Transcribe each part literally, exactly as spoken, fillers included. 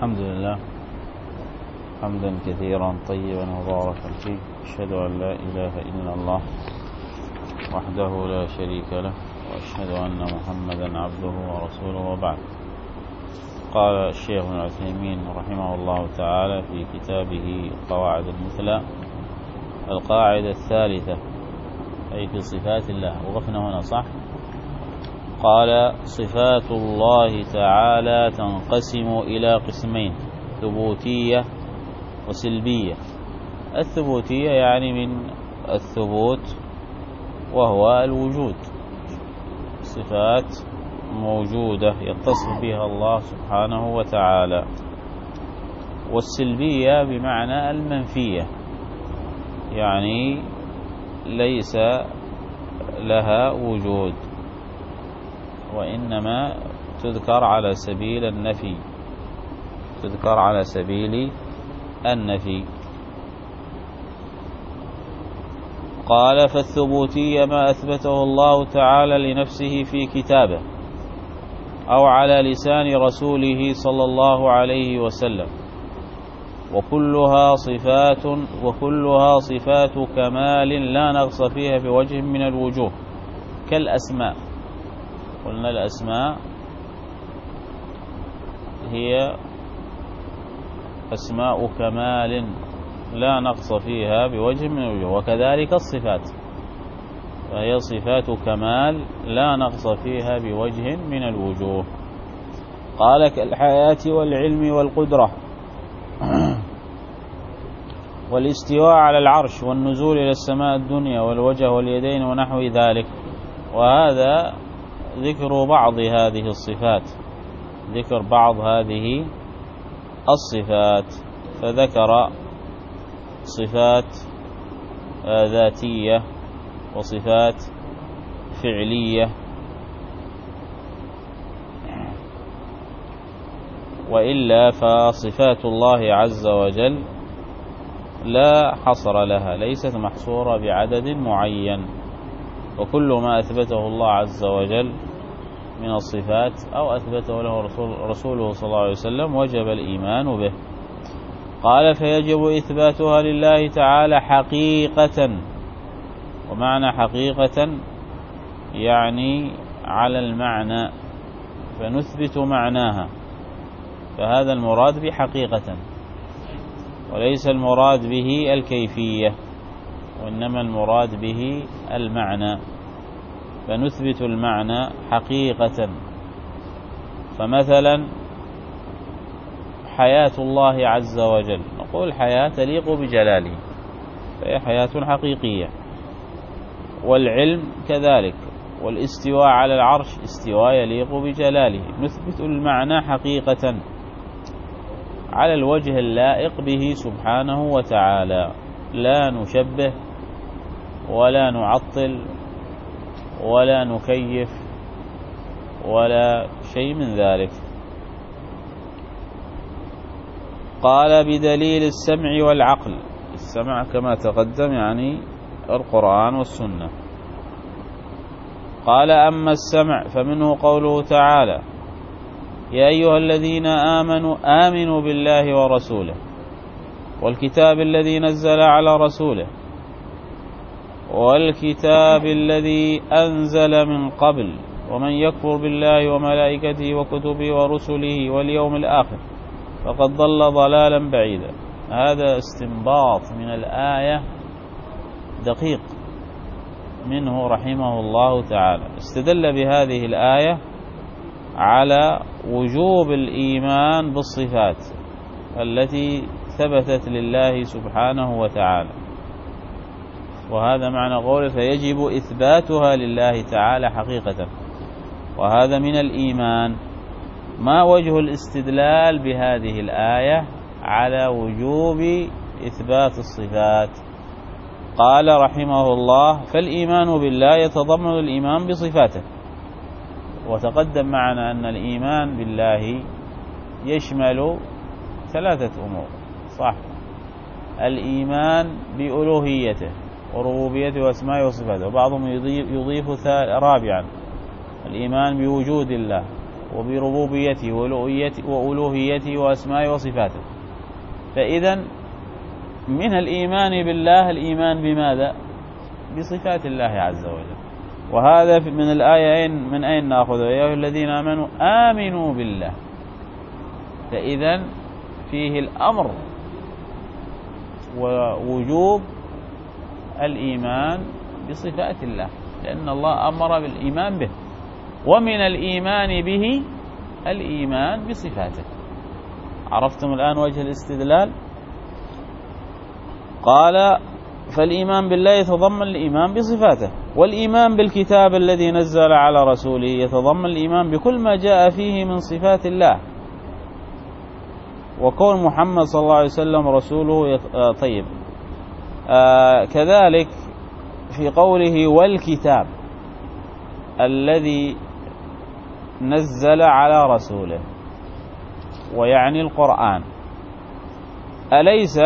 الحمد لله حمدا كثيرا طيبا مباركا فيه. أشهد أن لا إله إلا الله وحده لا شريك له، وأشهد أن محمدا عبده ورسوله، وبعد. قال الشيخ ابن عثيمين رحمه الله تعالى في كتابه القواعد المثلى: القاعدة الثالثة، أي في صفات الله. وقفنا هنا صح؟ قال: صفات الله تعالى تنقسم إلى قسمين: ثبوتية وسلبية. الثبوتية يعني من الثبوت وهو الوجود، صفات موجودة يتصف بها الله سبحانه وتعالى. والسلبية بمعنى المنفية، يعني ليس لها وجود، وإنما تذكر على سبيل النفي تذكر على سبيل النفي. قال: فالثبوتية ما أثبته الله تعالى لنفسه في كتابه أو على لسان رسوله صلى الله عليه وسلم، وكلها صفات وكلها صفات كمال لا نقص فيها بوجه من الوجوه، كالأسماء. قلنا الأسماء هي أسماء كمال لا نقص فيها بوجه من الوجوه، وكذلك الصفات فهي صفات كمال لا نقص فيها بوجه من الوجوه. قال: كالحياة والعلم والقدرة والاستواء على العرش والنزول إلى السماء الدنيا والوجه واليدين ونحو ذلك. وهذا ذكر بعض هذه الصفات ذكر بعض هذه الصفات فذكر صفات ذاتية وصفات فعلية، وإلا فصفات الله عز وجل لا حصر لها، ليست محصورة بعدد معين، وكل ما أثبته الله عز وجل من الصفات أو أثبته له رسول رسوله صلى الله عليه وسلم وجب الإيمان به. قال: فيجب إثباتها لله تعالى حقيقة. ومعنى حقيقة يعني على المعنى، فنثبت معناها، فهذا المراد بحقيقة، وليس المراد به الكيفية، وإنما المراد به المعنى، فنثبت المعنى حقيقة. فمثلا حياة الله عز وجل، نقول حياة تليق بجلاله، فهي حياة حقيقية. والعلم كذلك، والاستواء على العرش استواء يليق بجلاله، نثبت المعنى حقيقة على الوجه اللائق به سبحانه وتعالى، لا نشبه ولا نعطل ولا نكيف ولا شيء من ذلك. قال: بدليل السمع والعقل. السمع كما تقدم يعني القرآن والسنة. قال: أما السمع فمنه قوله تعالى: يا أيها الذين آمنوا آمنوا بالله ورسوله والكتاب الذي نزل على رسوله والكتاب الذي أنزل من قبل ومن يكفر بالله وملائكته وكتبه ورسله واليوم الآخر فقد ضل ضلالا بعيدا. هذا استنباط من الآية دقيق منه رحمه الله تعالى، استدل بهذه الآية على وجوب الإيمان بالصفات التي ثبتت لله سبحانه وتعالى، وهذا معنى قوله: فيجب إثباتها لله تعالى حقيقة، وهذا من الإيمان. ما وجه الاستدلال بهذه الآية على وجوب إثبات الصفات؟ قال رحمه الله: فالإيمان بالله يتضمن الإيمان بصفاته. وتقدم معنا أن الإيمان بالله يشمل ثلاثة أمور، صح؟ الإيمان بألوهيته وربوبيته وأسمائه وصفاته، وبعضهم يضيف, يضيف رابعا الإيمان بوجود الله وبربوبيته وألوهيته وأسمائه وصفاته. فإذا من الإيمان بالله الإيمان بماذا؟ بصفات الله عز وجل. وهذا من الآية من أين نأخذ؟ يا أيها الذين آمنوا آمنوا بالله. فإذا فيه الأمر ووجوب الإيمان بصفات الله، لأن الله أمر بالإيمان به، ومن الإيمان به الإيمان بصفاته. عرفتم الآن وجه الاستدلال؟ قال فالإيمان بالله يتضمن الإيمان بصفاته، والإيمان بالكتاب الذي نزل على رسوله يتضمن الإيمان بكل ما جاء فيه من صفات الله، وكون محمد صلى الله عليه وسلم رسوله يت... آه طيب آه كذلك في قوله والكتاب الذي نزل على رسوله، ويعني القرآن. أليس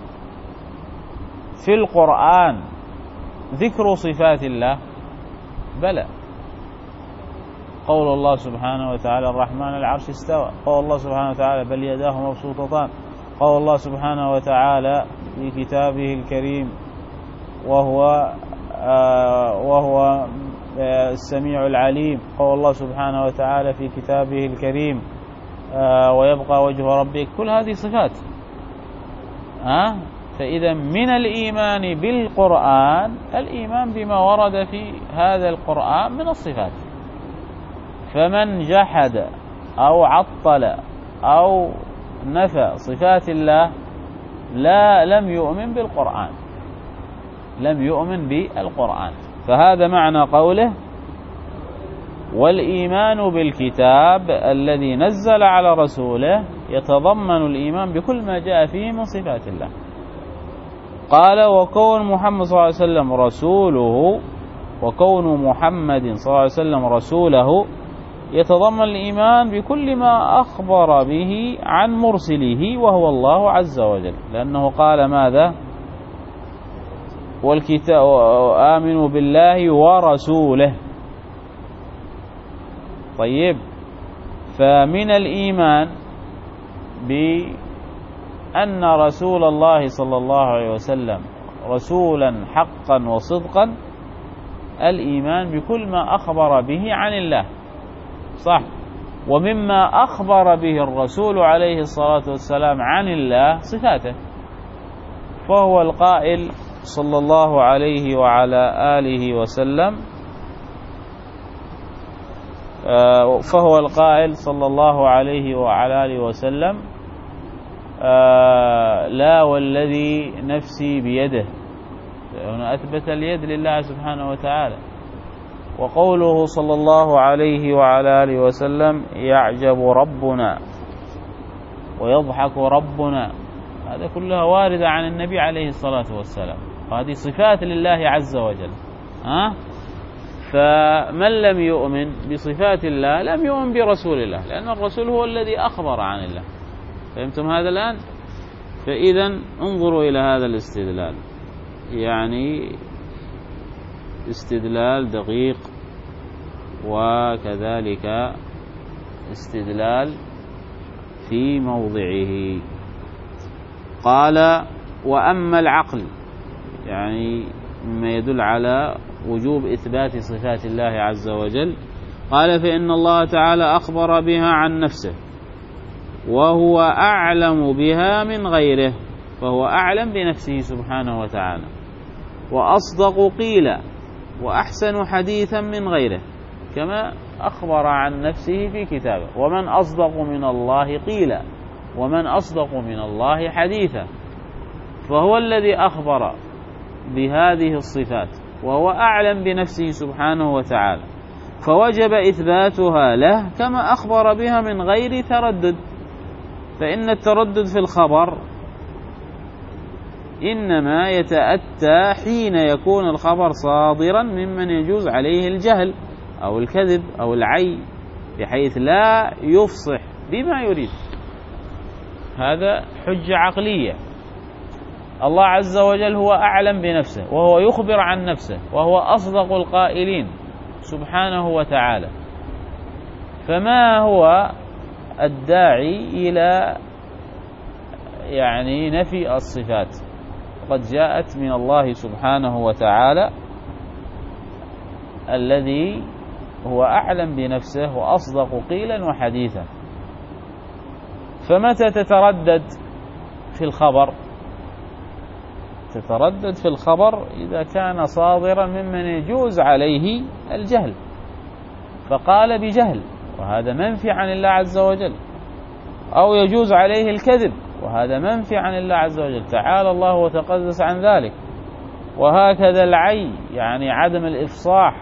في القرآن ذكر صفات الله؟ بلى. قول الله سبحانه وتعالى الرحمن العرش استوى، قول الله سبحانه وتعالى بل يداه مبسوطتان، قول الله سبحانه وتعالى في كتابه الكريم وهو آه وهو آه السميع العليم، قول الله سبحانه وتعالى في كتابه الكريم آه ويبقى وجه ربك. كل هذه صفات. ها؟ فإذا من الإيمان بالقرآن الإيمان بما ورد في هذا القرآن من الصفات. فمن جحد أو عطل أو نفى صفات الله لا لم يؤمن بالقرآن، لم يؤمن بالقرآن. فهذا معنى قوله والإيمان بالكتاب الذي نزل على رسوله يتضمن الإيمان بكل ما جاء فيه من صفات الله. قال وكون محمد صلى الله عليه وسلم رسوله، وكون محمد صلى الله عليه وسلم رسوله يتضمن الإيمان بكل ما أخبر به عن مرسله وهو الله عز وجل، لأنه قال ماذا؟ والكتاب آمنوا بالله ورسوله. طيب، فمن الإيمان بأن رسول الله صلى الله عليه وسلم رسولا حقا وصدقا الإيمان بكل ما أخبر به عن الله، صح؟ ومما أخبر به الرسول عليه الصلاة والسلام عن الله صفاته، فهو القائل صلى الله عليه وعلى آله وسلم فهو القائل صلى الله عليه وعلى آله وسلم لا والذي نفسي بيده. هنا أثبت اليد لله سبحانه وتعالى. وقوله صلى الله عليه وعلى آله وسلم يعجب ربنا ويضحك ربنا، هذا كلها واردة عن النبي عليه الصلاة والسلام، وهذه صفات لله عز وجل. ها؟ فمن لم يؤمن بصفات الله لم يؤمن برسول الله، لأن الرسول هو الذي أخبر عن الله. فهمتم هذا الآن؟ فإذا انظروا إلى هذا الاستدلال، يعني استدلال دقيق وكذلك استدلال في موضعه. قال وأما العقل، يعني مما يدل على وجوب إثبات صفات الله عز وجل، قال فإن الله تعالى أخبر بها عن نفسه وهو أعلم بها من غيره، فهو أعلم بنفسه سبحانه وتعالى، وأصدق قيلا وأحسن حديثا من غيره، كما أخبر عن نفسه في كتابه. ومن أصدق من الله قيلا ومن أصدق من الله حديثا، فهو الذي أخبر بهذه الصفات وهو أعلم بنفسه سبحانه وتعالى، فوجب إثباتها له كما أخبر بها من غير تردد. فإن التردد في الخبر إنما يتأتى حين يكون الخبر صادرا ممن يجوز عليه الجهل أو الكذب أو العي، بحيث لا يفصح بما يريد. هذا حجة عقلية. الله عز وجل هو أعلم بنفسه وهو يخبر عن نفسه وهو أصدق القائلين سبحانه وتعالى، فما هو الداعي إلى يعني نفي الصفات؟ قد جاءت من الله سبحانه وتعالى الذي هو أعلم بنفسه وأصدق قيلا وحديثا. فمتى تتردد في الخبر؟ تتردد في الخبر إذا كان صادرا ممن يجوز عليه الجهل، فقال بجهل وهذا منفي عن الله عز وجل، أو يجوز عليه الكذب وهذا منفي عن الله عز وجل، تعالى الله وتقدس عن ذلك. وهكذا العي يعني عدم الإفصاح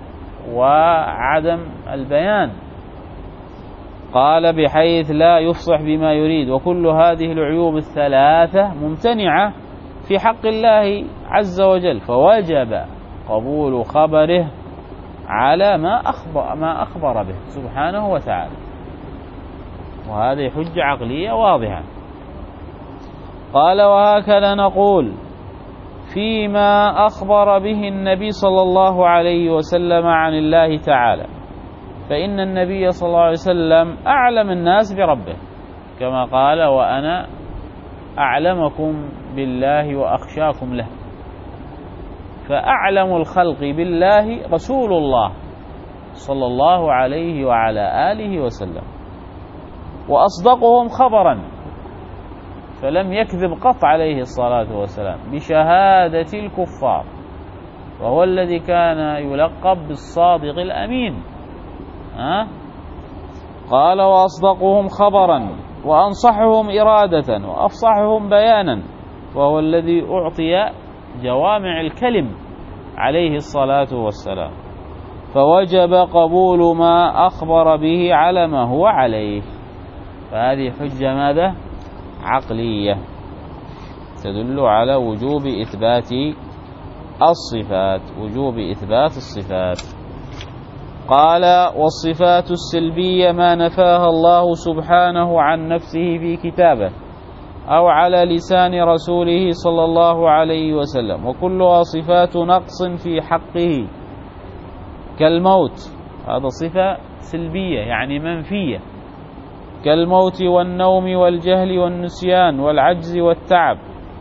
وعدم البيان، قال بحيث لا يفصح بما يريد. وكل هذه العيوب الثلاثة ممتنعة في حق الله عز وجل، فوجب قبول خبره على ما أخبر, ما أخبر به سبحانه وتعالى، وهذه حجة عقلية واضحة. قال وهكذا نقول فيما أخبر به النبي صلى الله عليه وسلم عن الله تعالى، فإن النبي صلى الله عليه وسلم أعلم الناس بربه، كما قال وأنا أعلمكم بالله وأخشاكم له. فأعلم الخلق بالله رسول الله صلى الله عليه وعلى آله وسلم، وأصدقهم خبرا، فلم يكذب قط عليه الصلاة والسلام بشهادة الكفار، وهو الذي كان يلقب بالصادق الأمين. أه؟ قال وأصدقهم خبرا وأنصحهم إرادة وأفصحهم بيانا، وهو الذي أعطي جوامع الكلم عليه الصلاة والسلام، فوجب قبول ما أخبر به على ما هو عليه. فهذه حجة ماذا؟ عقلية تدل على وجوب إثبات الصفات، وجوب إثبات الصفات. قال والصفات السلبية ما نفاها الله سبحانه عن نفسه في كتابه أو على لسان رسوله صلى الله عليه وسلم، وكلها صفات نقص في حقه، كالموت، هذا صفة سلبية يعني منفية، كالموت والنوم والجهل والنسيان والعجز والتعب،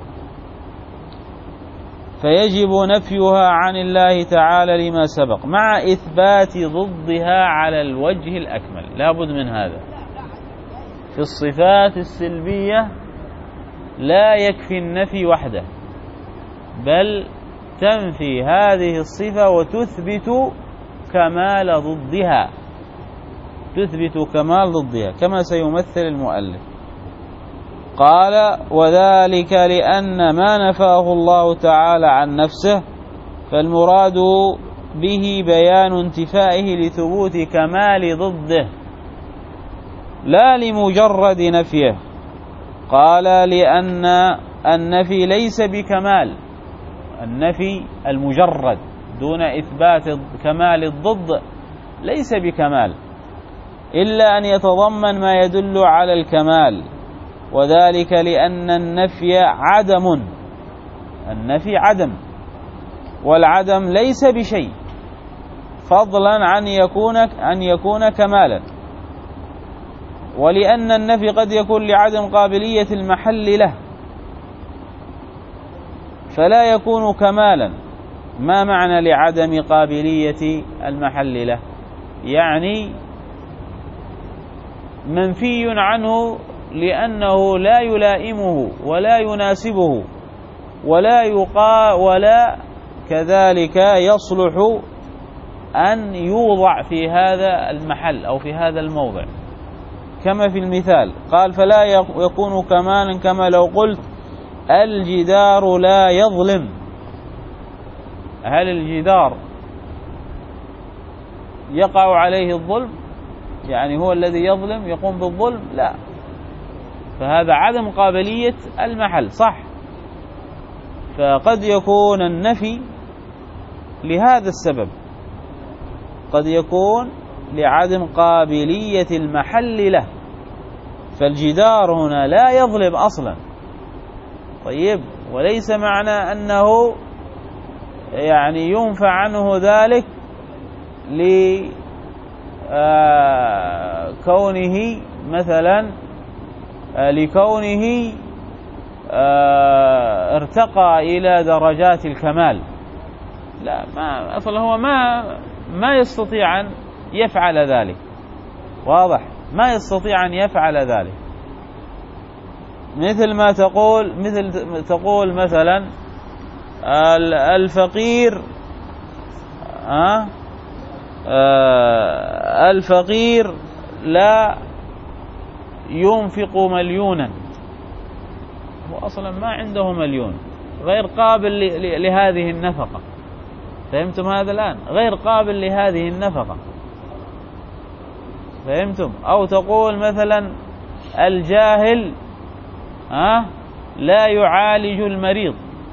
فيجب نفيها عن الله تعالى لما سبق، مع إثبات ضدها على الوجه الأكمل. لا بد من هذا. في الصفات السلبية لا يكفي النفي وحده، بل تنفي هذه الصفة وتثبت كمال ضدها، تثبت كمال ضدها كما سيمثل المؤلف. قال وذلك لأن ما نفاه الله تعالى عن نفسه فالمراد به بيان انتفائه لثبوت كمال ضده لا لمجرد نفيه. قال لأن النفي ليس بكمال، النفي المجرد دون إثبات كمال الضد ليس بكمال، إلا أن يتضمن ما يدل على الكمال، وذلك لأن النفي عدم، النفي عدم، والعدم ليس بشيء فضلا عن يكون أن يكون كمالا، ولأن النفي قد يكون لعدم قابلية المحل له فلا يكون كمالا. ما معنى لعدم قابلية المحل له؟ يعني منفي عنه لأنه لا يلائمه ولا يناسبه ولا يقا ولا كذلك يصلح أن يوضع في هذا المحل أو في هذا الموضع، كما في المثال قال فلا يكون كمالا كما لو قلت الجدار لا يظلم. هل الجدار يقع عليه الظلم؟ يعني هو الذي يظلم يقوم بالظلم؟ لا، فهذا عدم قابلية المحل، صح. فقد يكون النفي لهذا السبب، قد يكون لعدم قابلية المحل له، فالجدار هنا لا يظلم أصلا. طيب، وليس معنى أنه يعني ينفع عنه ذلك آه كونه مثلا آه لكونه آه ارتقى إلى درجات الكمال، لا، ما أصلا هو ما ما يستطيع أن يفعل ذلك، واضح، ما يستطيع أن يفعل ذلك. مثل ما تقول مثل تقول مثلا الفقير آه آه الفقير لا ينفق مليونا، هو أصلا ما عنده مليون، غير قابل لهذه النفقة. فهمتم هذا الآن؟ غير قابل لهذه النفقة، فهمتم؟ أو تقول مثلا الجاهل آه لا يعالج المريض،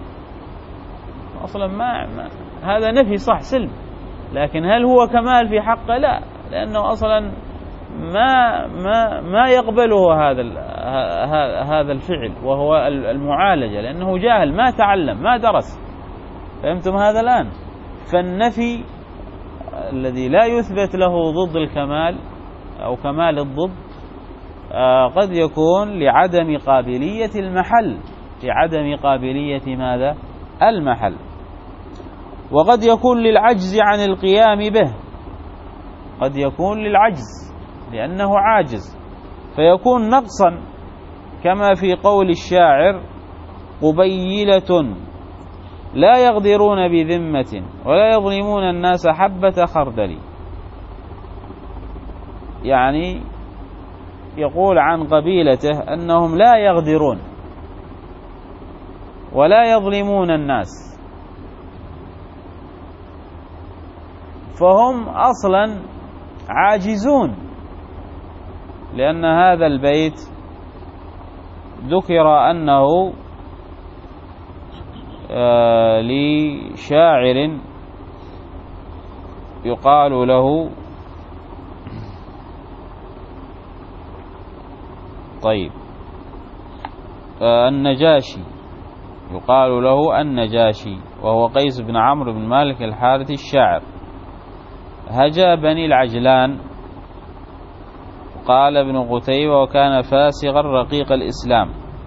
أصلا ما, ما هذا نفي صح سلب، لكن هل هو كمال في حقه؟ لا، لأنه أصلا ما ما ما يقبله هذا هذا الفعل وهو المعالجة، لأنه جاهل ما تعلم ما درس. فهمتم هذا الآن؟ فالنفي الذي لا يثبت له ضد الكمال أو كمال الضد قد يكون لعدم قابلية المحل، لعدم قابلية ماذا؟ المحل. وقد يكون للعجز عن القيام به، قد يكون للعجز لأنه عاجز فيكون نقصا، كما في قول الشاعر: قبيلة لا يغدرون بذمة ولا يظلمون الناس حبة خردل. يعني يقول عن قبيلته أنهم لا يغدرون ولا يظلمون الناس، فهم أصلا عاجزون، لأن هذا البيت ذكر أنه آه لشاعر يقال له طيب آه النجاشي، يقال له النجاشي، وهو قيس بن عمرو بن مالك الحارثي الشاعر. هجا بني العجلان، قال ابن قتيبة: وكان فاسقا رقيق الإسلام.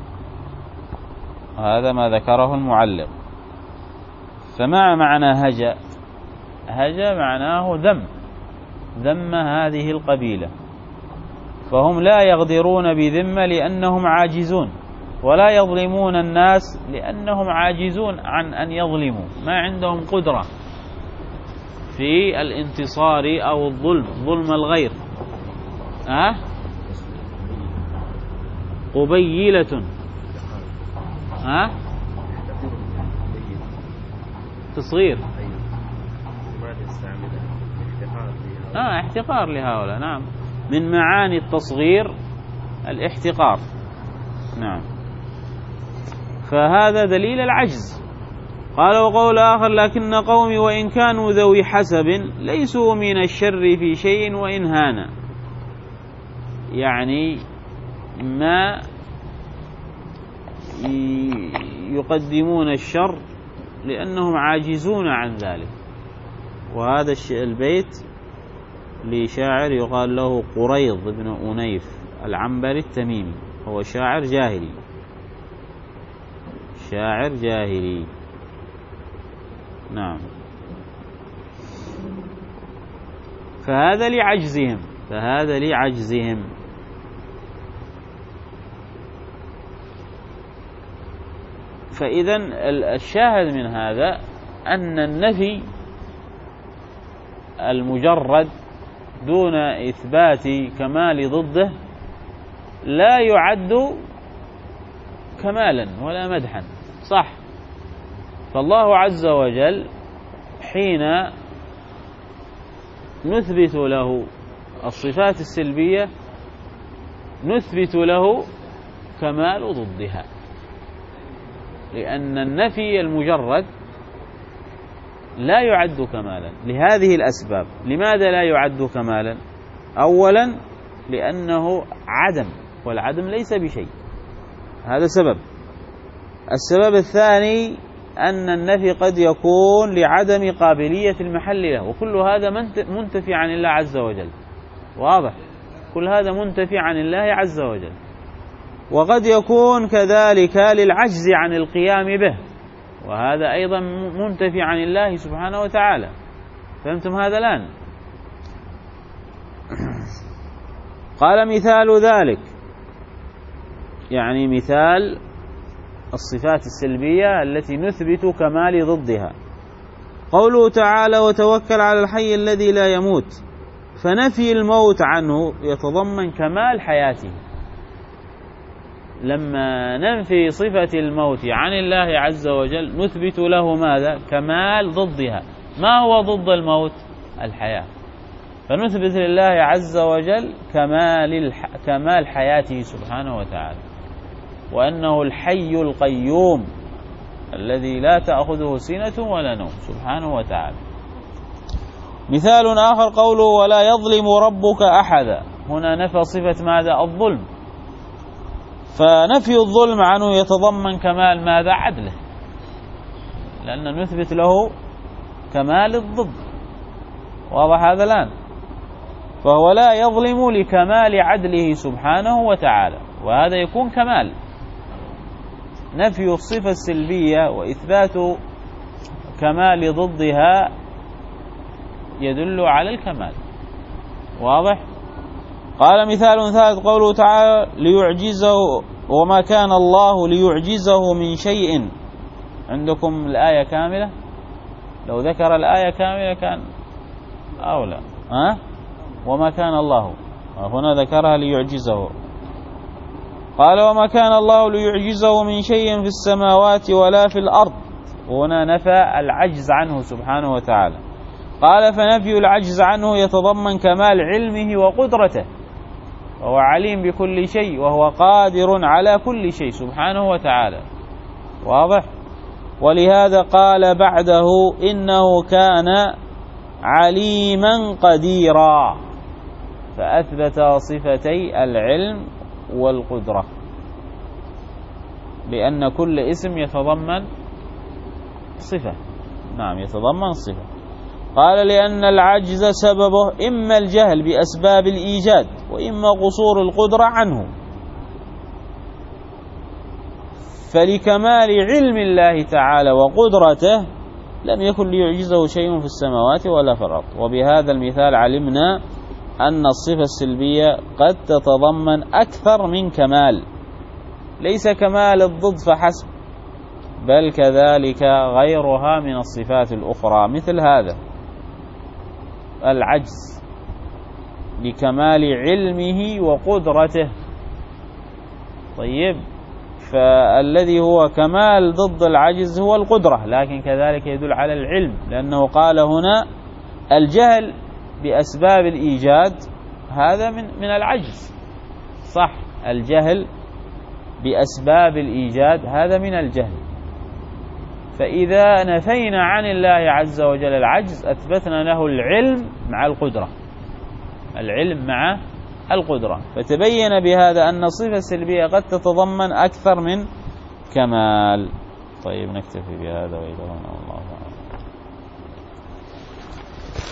هذا ما ذكره المعلق. فما معنى هجا؟ هجا معناه ذم، ذم هذه القبيلة، فهم لا يغدرون بذمة لأنهم عاجزون، ولا يظلمون الناس لأنهم عاجزون عن أن يظلموا، ما عندهم قدرة في الانتصار أو الظلم، ظلم الغير. أه؟ قبيلة ها؟ تصغير، آه احتقار لهؤلاء، نعم، من معاني التصغير الاحتقار، نعم. فهذا دليل العجز. قال: وقول آخر: لكن قومي وإن كانوا ذوي حسب ليسوا من الشر في شيء وإن هانا. يعني ما يقدمون الشر لأنهم عاجزون عن ذلك. وهذا البيت لشاعر يقال له قريض بن أنيف العنبري التميمي، هو شاعر جاهلي، شاعر جاهلي، نعم. فهذا لعجزهم، فهذا لعجزهم. فإذا الشاهد من هذا أن النفي المجرد دون إثبات كمال ضده لا يعد كمالا ولا مدحا، صح؟ فالله عز وجل حين نثبت له الصفات السلبية نثبت له كمال ضدها، لأن النفي المجرد لا يعد كمالا لهذه الأسباب. لماذا لا يعد كمالا؟ أولا لأنه عدم، والعدم ليس بشيء، هذا سبب. السبب الثاني أن النفي قد يكون لعدم قابلية المحل له، وكل هذا منتفي عن الله عز وجل، واضح؟ كل هذا منتفي عن الله عز وجل. وقد يكون كذلك للعجز عن القيام به، وهذا أيضا منتفي عن الله سبحانه وتعالى. فهمتم هذا الآن؟ قال مثال ذلك، يعني مثال الصفات السلبية التي نثبت كمال ضدها، قوله تعالى وتوكل على الحي الذي لا يموت، فنفي الموت عنه يتضمن كمال حياته. لما ننفي صفة الموت عن الله عز وجل نثبت له ماذا؟ كمال ضدها. ما هو ضد الموت؟ الحياة. فنثبت لله عز وجل كمال الح... كمال حياته سبحانه وتعالى، وأنه الحي القيوم الذي لا تأخذه سنة ولا نوم سبحانه وتعالى. مثال آخر قوله ولا يظلم ربك أحدا، هنا نفى صفة ماذا؟ الظلم. فنفي الظلم عنه يتضمن كمال ماذا؟ عدله، لأن نثبت له كمال الضد. واضح هذا الآن؟ فهو لا يظلم لكمال عدله سبحانه وتعالى، وهذا يكون كمال. نفي الصفة السلبية وإثبات كمال ضدها يدل على الكمال. واضح؟ قال مثال ثالث قوله تعالى ليعجزه وما كان الله ليعجزه من شيء. عندكم الآية كاملة؟ لو ذكر الآية كاملة كان أولى. ها؟ وما كان الله، هنا ذكرها ليعجزه. قال وما كان الله ليعجزه من شيء في السماوات ولا في الأرض، وهنا نفى العجز عنه سبحانه وتعالى. قال فنفي العجز عنه يتضمن كمال علمه وقدرته، وهو عليم بكل شيء وهو قادر على كل شيء سبحانه وتعالى. واضح؟ ولهذا قال بعده إنه كان عليما قديرا، فأثبت صفتي العلم والقدرة، لأن كل اسم يتضمن صفة. نعم يتضمن صفة. قال لأن العجز سببه إما الجهل بأسباب الإيجاد وإما قصور القدرة عنه، فلكمال علم الله تعالى وقدرته لم يكن ليعجزه شيء في السماوات ولا في الأرض. وبهذا المثال علمنا أن الصفة السلبية قد تتضمن أكثر من كمال، ليس كمال الضد فحسب، بل كذلك غيرها من الصفات الأخرى، مثل هذا العجز لكمال علمه وقدرته. طيب، فالذي هو كمال ضد العجز هو القدرة، لكن كذلك يدل على العلم، لأنه قال هنا الجهل بأسباب الإيجاد هذا من من العجز. صح، الجهل بأسباب الإيجاد هذا من الجهل. فإذا نفينا عن الله عز وجل العجز أثبتنا له العلم مع القدرة، العلم مع القدرة، فتبين بهذا أن الصفة السلبية قد تتضمن أكثر من كمال. طيب نكتفي بهذا وإلى هنا والله.